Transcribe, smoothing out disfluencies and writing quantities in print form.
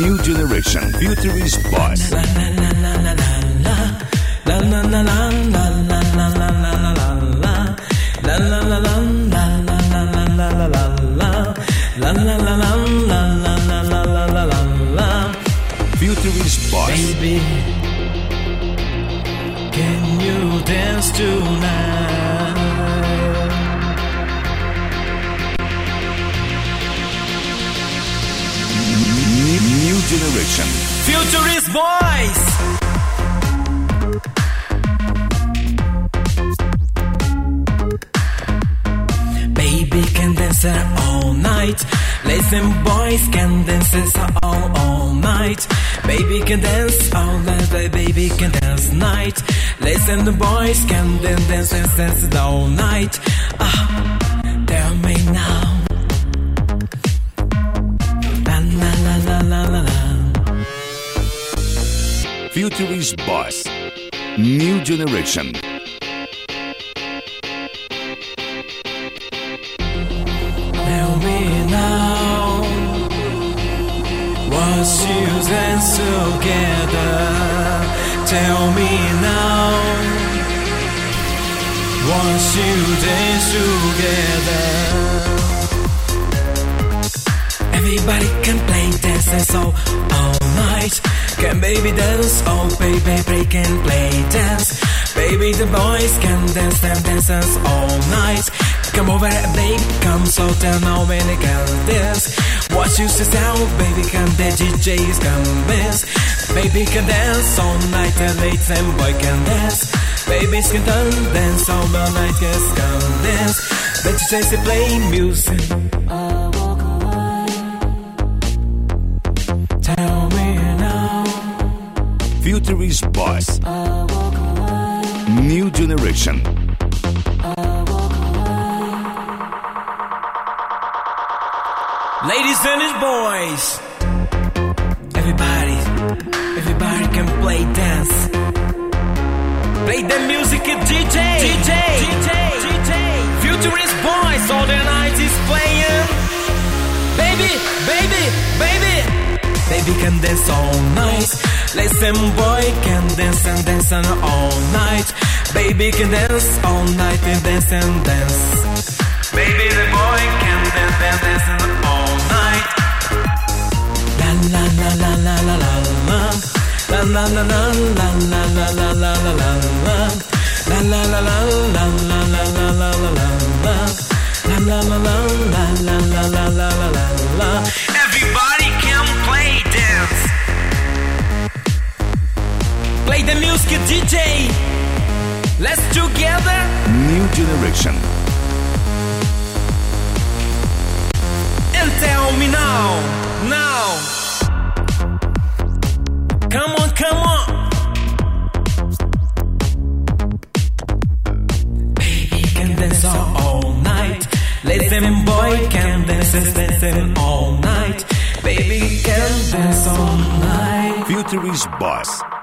New generation, futurist boys. Futurist boys. Baby, can you dance tonight? New generation. Futurist boys. Baby can dance all night. Listen, boys can dance all night. Baby can dance all night. Baby can dance night. Listen, the boys can dance all night. Tell me now. La la la la la la la. Futurist boys. New generation. Tell me now, what's you dance together? Tell me now, what's you dance together? Everybody can play dance all night. Can baby dance? Oh baby, break and play dance. Baby, the boys can dance all night. Come over, baby, come so tell now when they can dance. What you say now, baby, can the DJs can dance. Baby can dance all night, and late and boy can dance. Babies can dance all night, yes, can dance. Let you say play music. I walk away. Tell me now. Futurist boys. I walk away. New generation. Ladies and boys, everybody can play dance. Play the music, DJ. Futurist boys, all the night is playing. Baby. Baby can dance all night. Listen, boy can dance all night. Baby can dance all night and dance. Baby, the boy can dance all night. La la la la la la la la. La la la la la la la la la la la. La la la la la la la la la la la. La la la la la la la la la la la. Everybody can play dance. Play the music, DJ. Let's together. New generation. And tell me now. Come on. Baby can dance all night. Listen, boy can dance all night. Baby can dance all night. Futurist boys.